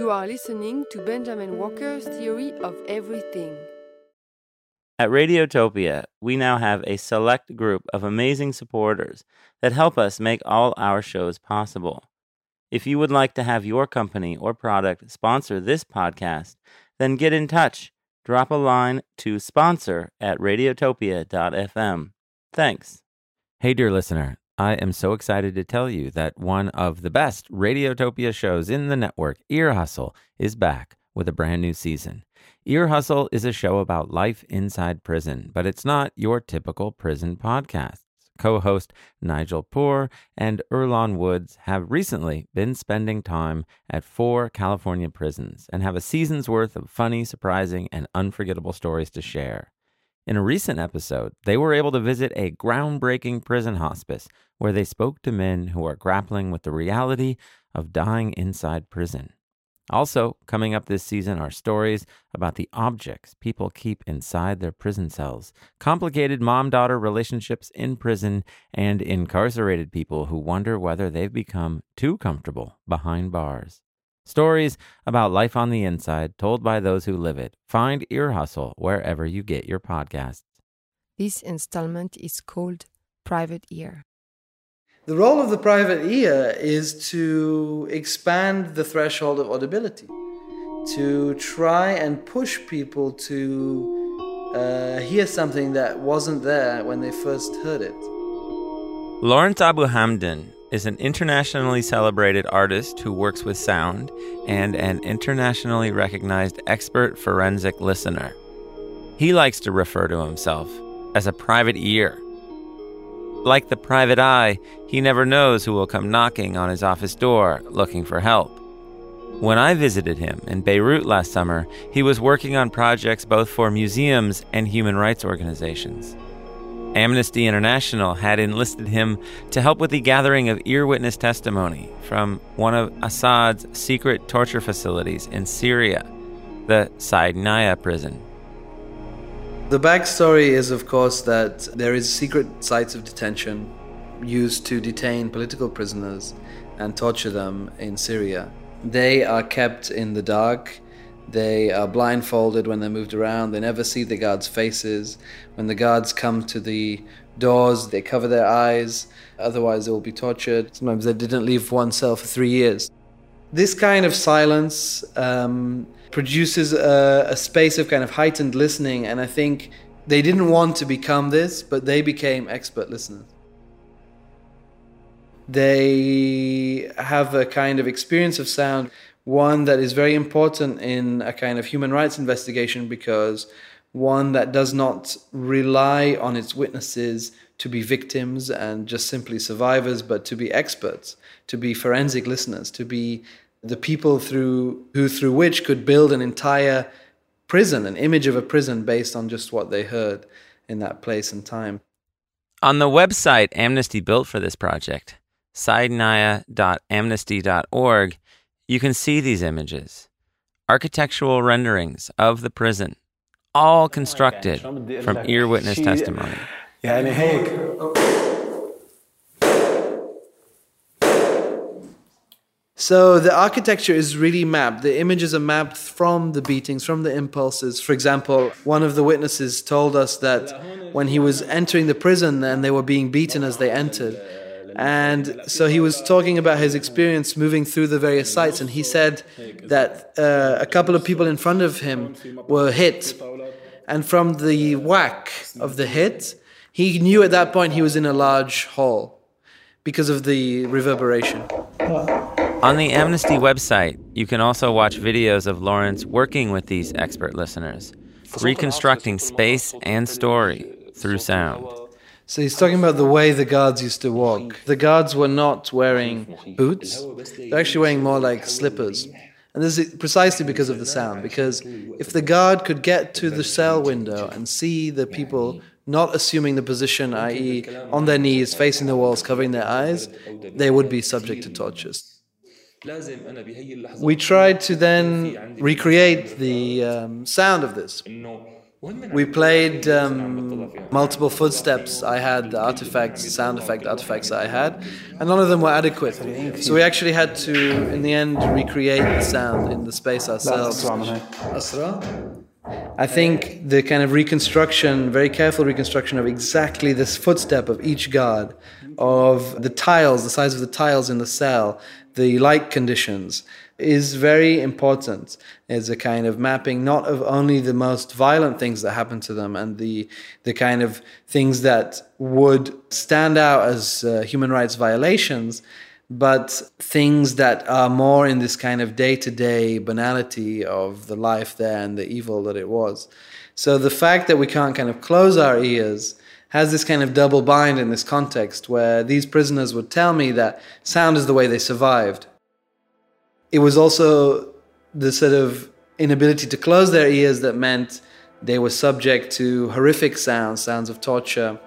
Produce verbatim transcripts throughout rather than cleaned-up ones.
You are listening to Benjamin Walker's Theory of Everything. At Radiotopia, we now have a select group of amazing supporters that help us make all our shows possible. If you would like to have your company or product sponsor this podcast, then get in touch. Drop a line to sponsor at radiotopia dot f m. Thanks. Hey, dear listener, I am so excited to tell you that one of the best Radiotopia shows in the network, Ear Hustle, is back with a brand new season. Ear Hustle is a show about life inside prison, but it's not your typical prison podcast. Co-host Nigel Poor and Earlonne Woods have recently been spending time at four California prisons and have a season's worth of funny, surprising, and unforgettable stories to share. In a recent episode, they were able to visit a groundbreaking prison hospice where they spoke to men who are grappling with the reality of dying inside prison. Also, coming up this season are stories about the objects people keep inside their prison cells, complicated mom-daughter relationships in prison, and incarcerated people who wonder whether they've become too comfortable behind bars. Stories about life on the inside told by those who live it. Find Ear Hustle wherever you get your podcasts. This installment is called Private Ear. The role of the private ear is to expand the threshold of audibility, to try and push people to uh, hear something that wasn't there when they first heard it. Lawrence Abu Hamdan is an internationally celebrated artist who works with sound and an internationally recognized expert forensic listener. He likes to refer to himself as a private ear. Like the private eye, he never knows who will come knocking on his office door looking for help. When I visited him in Beirut last summer, he was working on projects both for museums and human rights organizations. Amnesty International had enlisted him to help with the gathering of ear witness testimony from one of Assad's secret torture facilities in Syria, the Saidnaya prison. The backstory is, of course, that there is secret sites of detention used to detain political prisoners and torture them in Syria. They are kept in the dark. They are blindfolded when they're moved around. They never see the guards' faces. When the guards come to the doors, they cover their eyes. Otherwise, they will be tortured. Sometimes they didn't leave one cell for three years. This kind of silence um, produces a, a space of kind of heightened listening, and I think they didn't want to become this, but they became expert listeners. They have a kind of experience of sound, one that is very important in a kind of human rights investigation, because one that does not rely on its witnesses to be victims and just simply survivors, but to be experts, to be forensic listeners, to be the people through who through which could build an entire prison, an image of a prison based on just what they heard in that place and time. On the website Amnesty built for this project, saidnaya dot amnesty dot org, you can see these images, architectural renderings of the prison, all constructed from ear witness testimony. So the architecture is really mapped. The images are mapped from the beatings, from the impulses. For example, one of the witnesses told us that when he was entering the prison and they were being beaten as they entered. And so he was talking about his experience moving through the various sites, and he said that uh, a couple of people in front of him were hit. And from the whack of the hit, he knew at that point he was in a large hall because of the reverberation. On the Amnesty website, you can also watch videos of Lawrence working with these expert listeners, reconstructing space and story through sound. So he's talking about the way the guards used to walk. The guards were not wearing boots. They're actually wearing more like slippers. And this is precisely because of the sound. Because if the guard could get to the cell window and see the people not assuming the position, that is on their knees, facing the walls, covering their eyes, they would be subject to tortures. We tried to then recreate the um, sound of this. We played um, multiple footsteps. I had the artifacts, sound effect artifacts that I had, and none of them were adequate. So we actually had to, in the end, recreate the sound in the space ourselves. Asra? I think the kind of reconstruction, very careful reconstruction of exactly this footstep of each guard, of the tiles, the size of the tiles in the cell, the light conditions, is very important as a kind of mapping, not of only the most violent things that happen to them and the the kind of things that would stand out as uh, human rights violations, but things that are more in this kind of day-to-day banality of the life there and the evil that it was. So the fact that we can't kind of close our ears has this kind of double bind in this context where these prisoners would tell me that sound is the way they survived. It was also the sort of inability to close their ears that meant they were subject to horrific sounds, sounds of torture.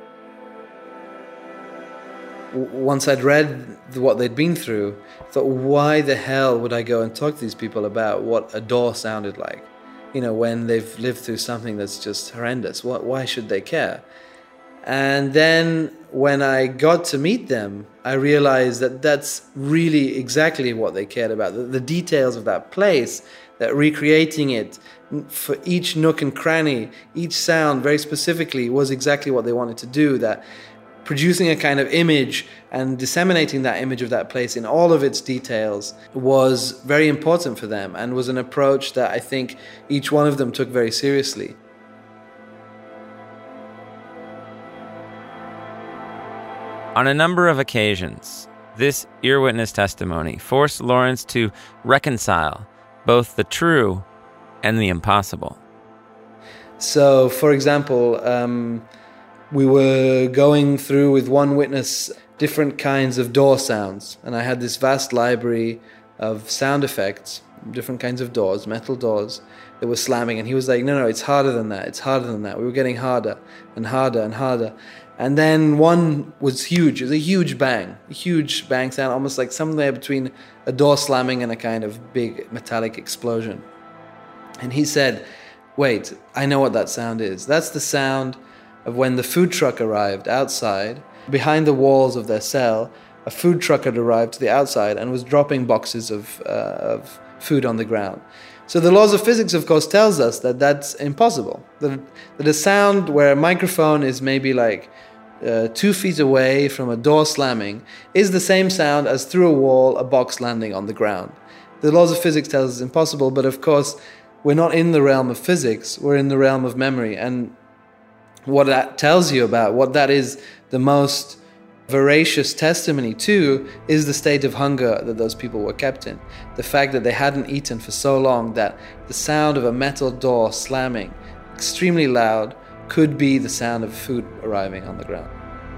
Once I'd read what they'd been through, I thought, why the hell would I go and talk to these people about what a door sounded like? You know, when they've lived through something that's just horrendous. What, why should they care? And then when I got to meet them, I realized that that's really exactly what they cared about. The, the details of that place, that recreating it for each nook and cranny, each sound very specifically was exactly what they wanted to do. That producing a kind of image and disseminating that image of that place in all of its details was very important for them and was an approach that I think each one of them took very seriously. On a number of occasions, this ear witness testimony forced Lawrence to reconcile both the true and the impossible. So, for example, um, we were going through with one witness different kinds of door sounds, and I had this vast library of sound effects, different kinds of doors, metal doors that were slamming, and he was like, no, no, it's harder than that, it's harder than that. We were getting harder and harder and harder. And then one was huge. It was a huge bang, a huge bang sound, almost like somewhere between a door slamming and a kind of big metallic explosion. And he said, wait, I know what that sound is. That's the sound of when the food truck arrived outside. Behind the walls of their cell, a food truck had arrived to the outside and was dropping boxes of, uh, of food on the ground. So the laws of physics, of course, tells us that that's impossible. That, that a sound where a microphone is maybe like uh, two feet away from a door slamming is the same sound as through a wall, a box landing on the ground. The laws of physics tell us it's impossible, but of course, we're not in the realm of physics, we're in the realm of memory. And what that tells you about, what that is the most voracious testimony to, is the state of hunger that those people were kept in. The fact that they hadn't eaten for so long that the sound of a metal door slamming, extremely loud, could be the sound of food arriving on the ground.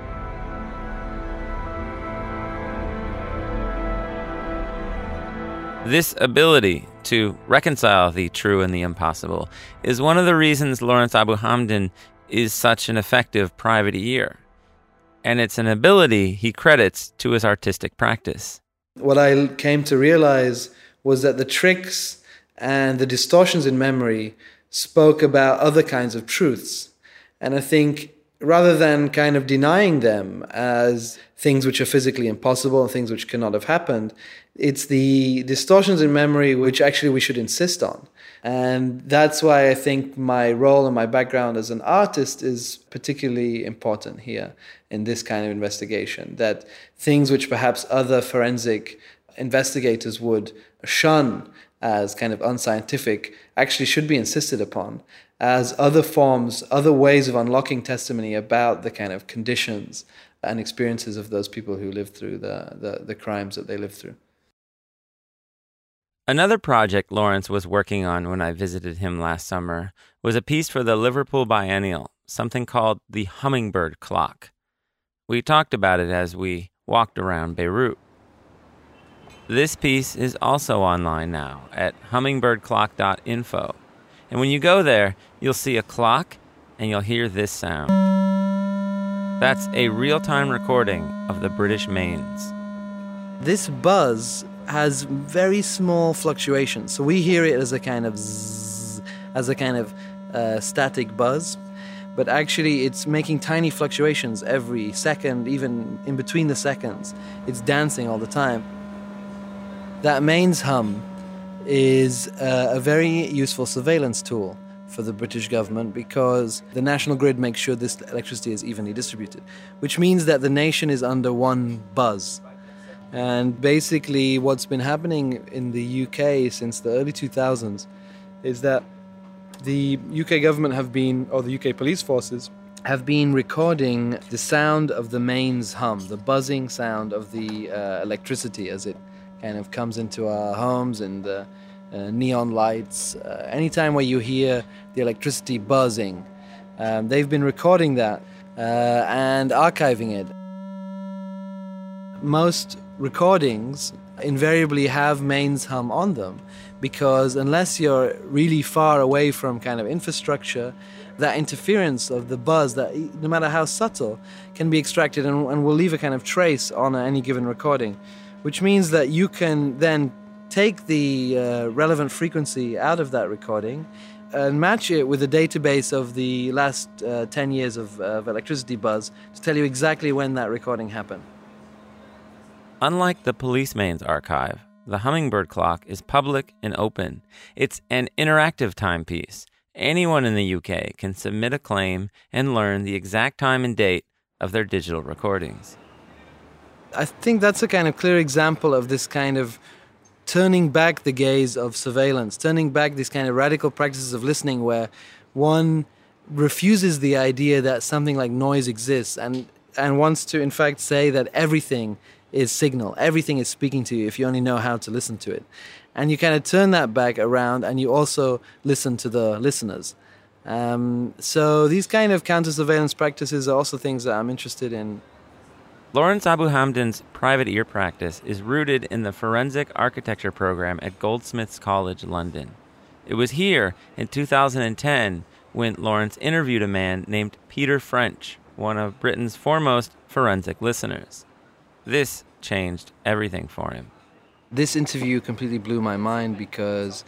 This ability to reconcile the true and the impossible is one of the reasons Lawrence Abu Hamdan is such an effective private ear. And it's an ability he credits to his artistic practice. What I came to realize was that the tricks and the distortions in memory spoke about other kinds of truths. And I think rather than kind of denying them as things which are physically impossible and things which cannot have happened, it's the distortions in memory which actually we should insist on. And that's why I think my role and my background as an artist is particularly important here in this kind of investigation, that things which perhaps other forensic investigators would shun as kind of unscientific actually should be insisted upon as other forms, other ways of unlocking testimony about the kind of conditions and experiences of those people who lived through the, the, the crimes that they lived through. Another project Lawrence was working on when I visited him last summer was a piece for the Liverpool Biennial, something called the Hummingbird Clock. We talked about it as we walked around Beirut. This piece is also online now at hummingbird clock dot info. And when you go there, you'll see a clock and you'll hear this sound. That's a real-time recording of the British Mains. This buzz has very small fluctuations. So we hear it as a kind of zzz, as a kind of uh, static buzz, but actually it's making tiny fluctuations every second, even in between the seconds. It's dancing all the time. That mains hum is uh, a very useful surveillance tool for the British government because the national grid makes sure this electricity is evenly distributed, which means that the nation is under one buzz. And basically what's been happening in the U K since the early two thousands is that the U K government have been, or the U K police forces, have been recording the sound of the mains hum, the buzzing sound of the uh, electricity as it kind of comes into our homes and uh, uh, neon lights. Uh, anytime where you hear the electricity buzzing, um, they've been recording that uh, and archiving it. Most recordings invariably have mains hum on them because unless you're really far away from kind of infrastructure, that interference of the buzz, that no matter how subtle, can be extracted and, and will leave a kind of trace on any given recording, which means that you can then take the uh, relevant frequency out of that recording and match it with a database of the last uh, ten years of, uh, of electricity buzz to tell you exactly when that recording happened. Unlike the police mains archive, the Hummingbird clock is public and open. It's an interactive timepiece. Anyone in the U K can submit a claim and learn the exact time and date of their digital recordings. I think that's a kind of clear example of this kind of turning back the gaze of surveillance, turning back these kind of radical practices of listening where one refuses the idea that something like noise exists and, and wants to, in fact, say that everything is signal, everything is speaking to you if you only know how to listen to it. And you kind of turn that back around and you also listen to the listeners. Um, so these kind of counter-surveillance practices are also things that I'm interested in. Lawrence Abu Hamdan's private ear practice is rooted in the Forensic Architecture program at Goldsmiths College, London. It was here in two thousand ten when Lawrence interviewed a man named Peter French, one of Britain's foremost forensic listeners. This changed everything for him. This interview completely blew my mind because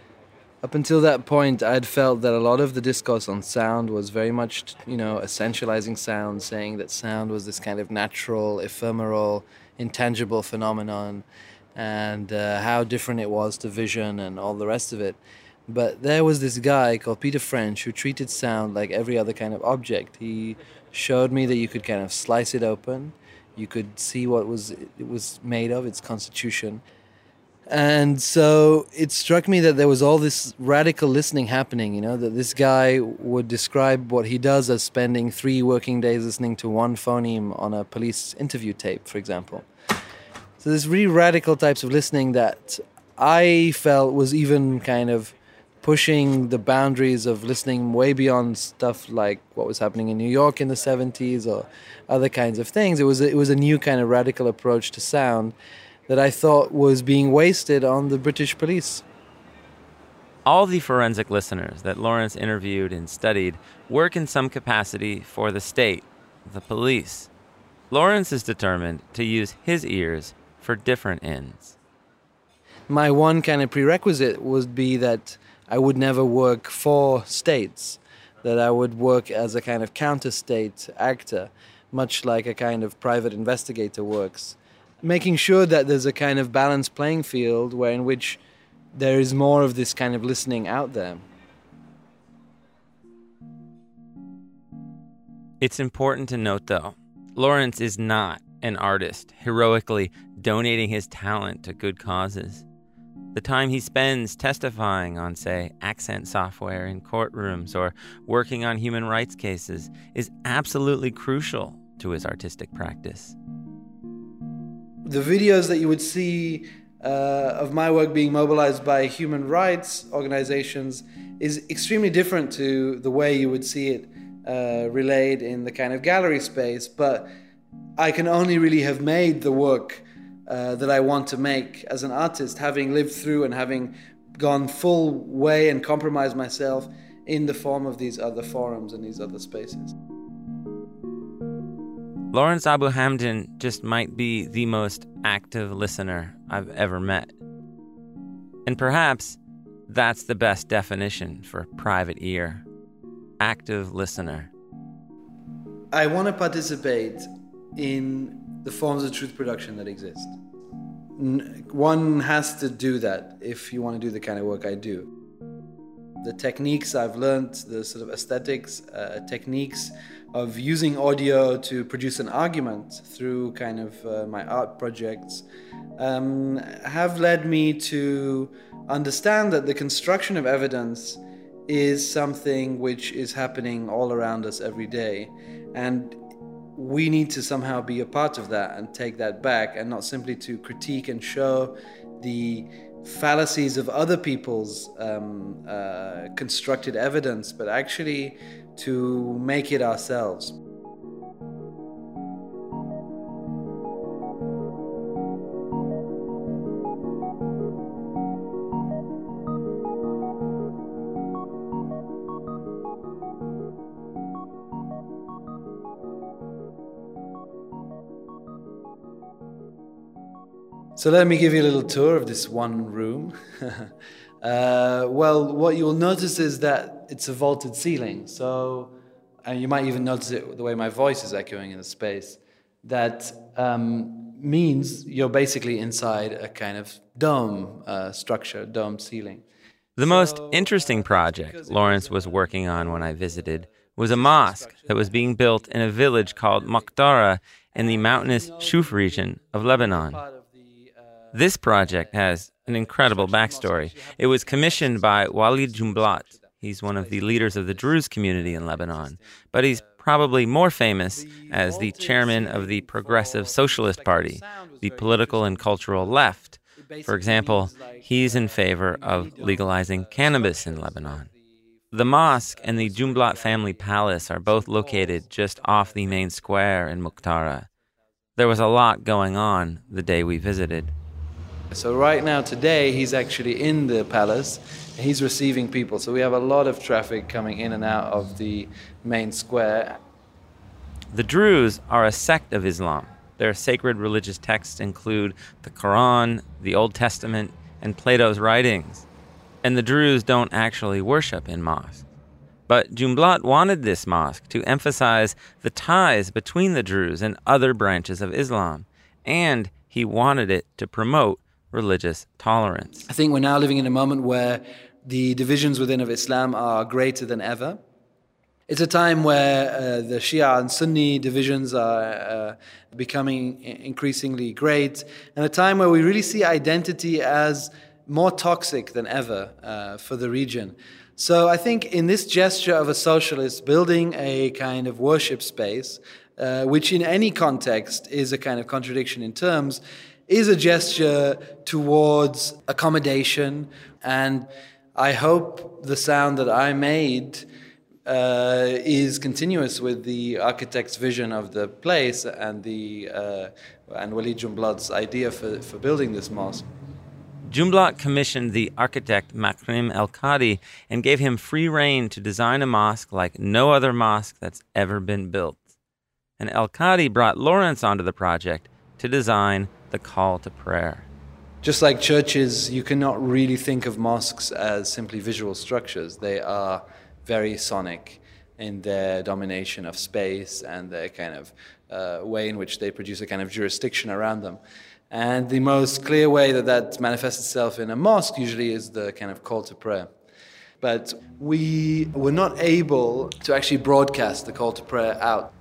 up until that point, I'd felt that a lot of the discourse on sound was very much, you know, essentializing sound, saying that sound was this kind of natural, ephemeral, intangible phenomenon, and uh, how different it was to vision and all the rest of it. But there was this guy called Peter French who treated sound like every other kind of object. He showed me that you could kind of slice it open, you could see what was it was made of, its constitution. And so it struck me that there was all this radical listening happening, you know, that this guy would describe what he does as spending three working days listening to one phoneme on a police interview tape, for example. So there's really radical types of listening that I felt was even kind of pushing the boundaries of listening way beyond stuff like what was happening in New York in the seventies or other kinds of things. It was a, it was a new kind of radical approach to sound that I thought was being wasted on the British police. All the forensic listeners that Lawrence interviewed and studied work in some capacity for the state, the police. Lawrence is determined to use his ears for different ends. My one kind of prerequisite would be that I would never work for states, that I would work as a kind of counter-state actor, much like a kind of private investigator works, making sure that there's a kind of balanced playing field where in which there is more of this kind of listening out there. It's important to note, though, Lawrence is not an artist heroically donating his talent to good causes. The time he spends testifying on, say, accent software in courtrooms or working on human rights cases is absolutely crucial to his artistic practice. The videos that you would see uh, of my work being mobilized by human rights organizations is extremely different to the way you would see it uh, relayed in the kind of gallery space, but I can only really have made the work uh, that I want to make as an artist, having lived through and having gone full way and compromised myself in the form of these other forums and these other spaces. Lawrence Abu Hamdan just might be the most active listener I've ever met. And perhaps that's the best definition for private ear. active listener. I want to participate in the forms of truth production that exist. One has to do that if you want to do the kind of work I do. The techniques I've learned, the sort of aesthetics, uh, techniques of using audio to produce an argument through kind of uh, my art projects um, have led me to understand that the construction of evidence is something which is happening all around us every day. And we need to somehow be a part of that and take that back, and not simply to critique and show the fallacies of other people's um, uh, constructed evidence, but actually to make it ourselves. So let me give you a little tour of this one room. uh, well, what you'll notice is that it's a vaulted ceiling. So, and you might even notice it the way my voice is echoing in the space. That um, means you're basically inside a kind of dome uh, structure, dome ceiling. The most interesting project Lawrence was working on when I visited was a mosque that was being built in a village called Maqtara in the mountainous Shuf region of Lebanon. This project has an incredible backstory. It was commissioned by Walid Jumblat. He's one of the leaders of the Druze community in Lebanon, but he's probably more famous as the chairman of the Progressive Socialist Party, the political and cultural left. For example, he's in favor of legalizing cannabis in Lebanon. The mosque and the Jumblat family palace are both located just off the main square in Maqtara. There was a lot going on the day we visited. So right now, today, he's actually in the palace. He's receiving people. So we have a lot of traffic coming in and out of the main square. The Druze are a sect of Islam. Their sacred religious texts include the Quran, the Old Testament, and Plato's writings. And the Druze don't actually worship in mosques. But Jumblat wanted this mosque to emphasize the ties between the Druze and other branches of Islam. And he wanted it to promote religious tolerance. I think we're now living in a moment where the divisions within of Islam are greater than ever. It's a time where uh, the Shia and Sunni divisions are uh, becoming increasingly great, and a time where we really see identity as more toxic than ever uh, for the region. So I think in this gesture of a socialist building a kind of worship space, uh, which in any context is a kind of contradiction in terms, is a gesture towards accommodation. And I hope the sound that I made uh, is continuous with the architect's vision of the place and the uh, and Walid Jumblat's idea for, for building this mosque. Jumblat commissioned the architect Makrim El-Qadi and gave him free rein to design a mosque like no other mosque that's ever been built. And El-Qadi brought Lawrence onto the project to design the call to prayer. Just like churches, you cannot really think of mosques as simply visual structures. They are very sonic in their domination of space and their kind of uh, way in which they produce a kind of jurisdiction around them. And the most clear way that that manifests itself in a mosque usually is the kind of call to prayer. But we were not able to actually broadcast the call to prayer out.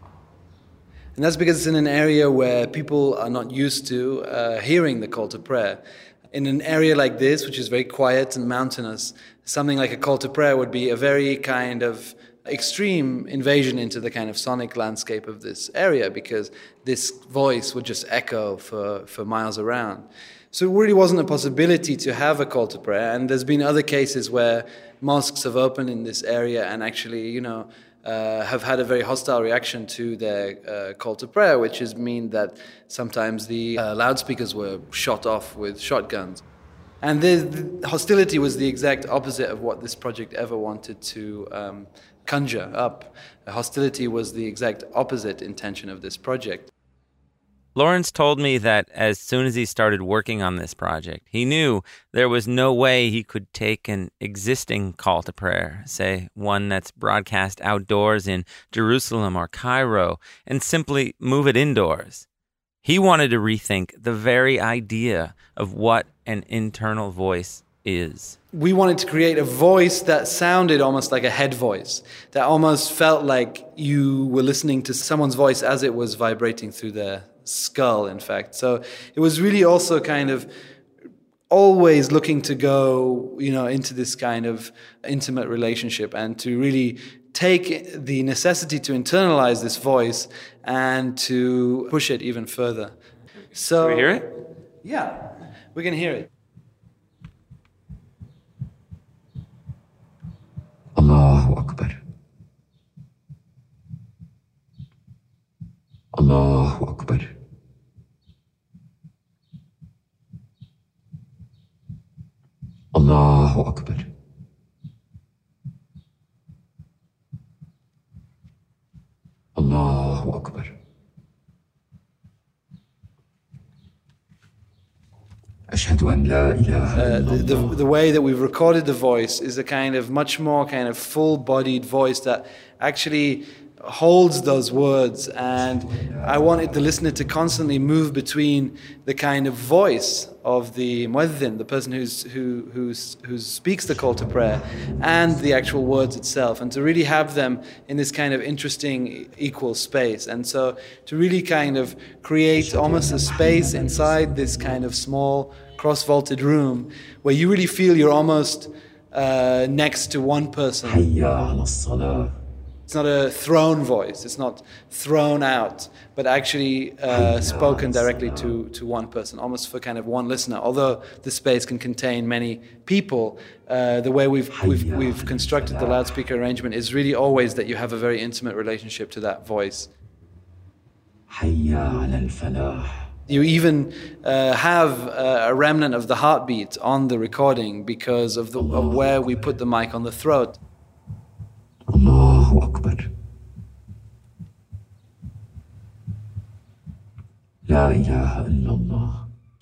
And that's because it's in an area where people are not used to uh, hearing the call to prayer. In an area like this, which is very quiet and mountainous, something like a call to prayer would be a very kind of extreme invasion into the kind of sonic landscape of this area, because this voice would just echo for, for miles around. So it really wasn't a possibility to have a call to prayer. And there's been other cases where mosques have opened in this area and actually, you know, Uh, have had a very hostile reaction to their uh, call to prayer, which is mean that sometimes the uh, loudspeakers were shot off with shotguns. And the, the hostility was the exact opposite of what this project ever wanted to um, conjure up. The hostility was the exact opposite intention of this project. Lawrence told me that as soon as he started working on this project, he knew there was no way he could take an existing call to prayer, say one that's broadcast outdoors in Jerusalem or Cairo, and simply move it indoors. He wanted to rethink the very idea of what an internal voice is. We wanted to create a voice that sounded almost like a head voice, that almost felt like you were listening to someone's voice as it was vibrating through their skull, in fact. So it was really also kind of always looking to go, you know, into this kind of intimate relationship and to really take the necessity to internalize this voice and to push it even further. So, Can we hear it? Yeah, we can hear it. Allahu Akbar. Allahu Akbar. Allahu Akbar. Allahu Akbar. Ashhadu an la ilaha Uh, the, the, illallah. the way that we've recorded the voice is a kind of much more kind of full-bodied voice that actually holds those words, and I wanted the listener to constantly move between the kind of voice of the muezzin, the person who's, who, who's, who speaks the call to prayer, and the actual words itself, and to really have them in this kind of interesting equal space. And so to really kind of create almost a space inside this kind of small cross-vaulted room where you really feel you're almost uh, next to one person. Hayya ala salah. It's not a thrown voice, it's not thrown out, but actually uh, spoken directly to, to one person, almost for kind of one listener. Although the space can contain many people, uh, the way we've, we've, we've constructed the loudspeaker arrangement is really always that you have a very intimate relationship to that voice. Hayya ala al-falah. You even uh, have uh, a remnant of the heartbeat on the recording because of, the, of where we put the mic on the throat. Allahu Akbar. La ilaha illallah.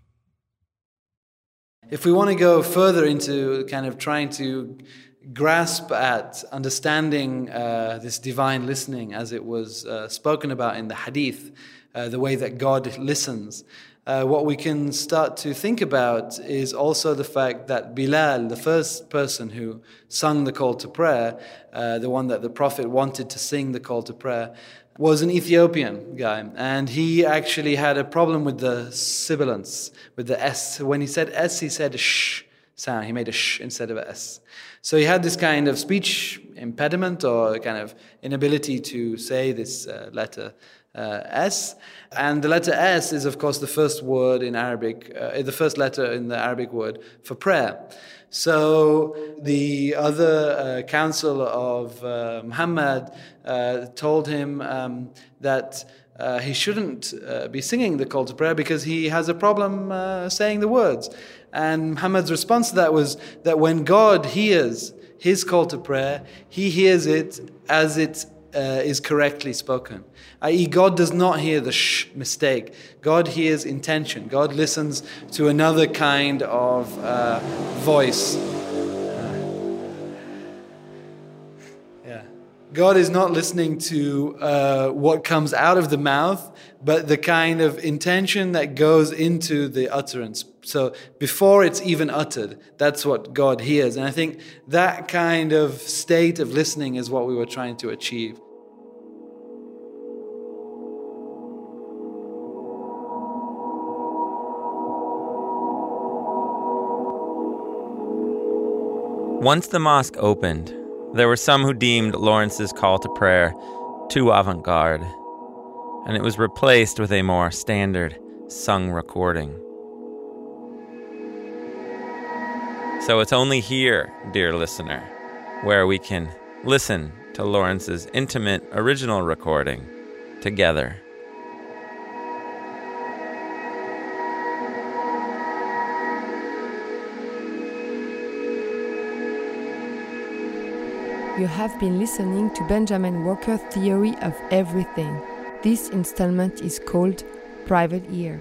If we want to go further into kind of trying to grasp at understanding uh, this divine listening as it was uh, spoken about in the hadith, uh, the way that God listens, uh, what we can start to think about is also the fact that Bilal, the first person who sung the call to prayer, uh, the one that the Prophet wanted to sing the call to prayer, was an Ethiopian guy, and he actually had a problem with the sibilance, with the S. When he said S, he said a sh sound. He made a sh instead of a S. So he had this kind of speech impediment or kind of inability to say this uh, letter uh, S. And the letter S is, of course, the first word in Arabic, uh, the first letter in the Arabic word for prayer. So the other uh, council of uh, Muhammad uh, told him um, that uh, he shouldn't uh, be singing the call to prayer because he has a problem uh, saying the words. And Muhammad's response to that was that when God hears his call to prayer, he hears it as it uh, is correctly spoken. that is, God does not hear the sh mistake. God hears intention. God listens to another kind of uh, voice. Yeah. God is not listening to uh, what comes out of the mouth, but the kind of intention that goes into the utterance. So before it's even uttered, that's what God hears. And I think that kind of state of listening is what we were trying to achieve. Once the mosque opened, there were some who deemed Lawrence's call to prayer too avant-garde, and it was replaced with a more standard sung recording. So it's only here, dear listener, where we can listen to Lawrence's intimate original recording together. You have been listening to Benjamin Walker's Theory of Everything. This installment is called private ear.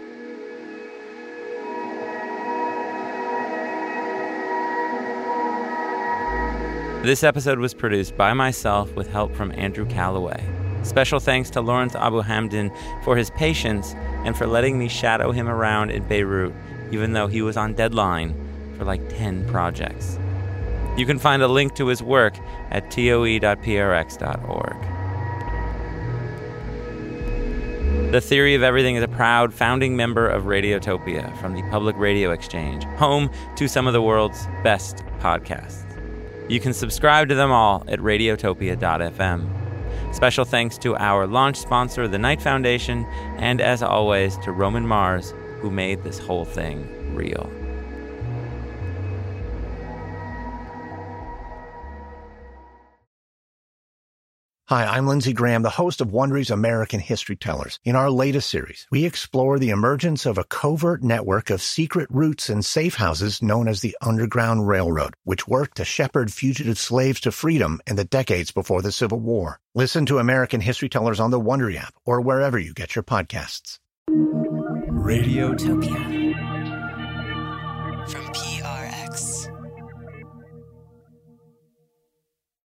This episode was produced by myself with help from Andrew Calloway. Special thanks to Lawrence Abu Hamdan for his patience and for letting me shadow him around in Beirut, even though he was on deadline for like ten projects. You can find a link to his work at T O E dot P R X dot org. The Theory of Everything is a proud founding member of Radiotopia from the Public Radio Exchange, home to some of the world's best podcasts. You can subscribe to them all at radiotopia dot f m. Special thanks to our launch sponsor, the Knight Foundation, and as always, to Roman Mars, who made this whole thing real. Hi, I'm Lindsey Graham, the host of Wondery's American History Tellers. In our latest series, we explore the emergence of a covert network of secret routes and safe houses known as the Underground Railroad, which worked to shepherd fugitive slaves to freedom in the decades before the Civil War. Listen to American History Tellers on the Wondery app or wherever you get your podcasts. Radiotopia.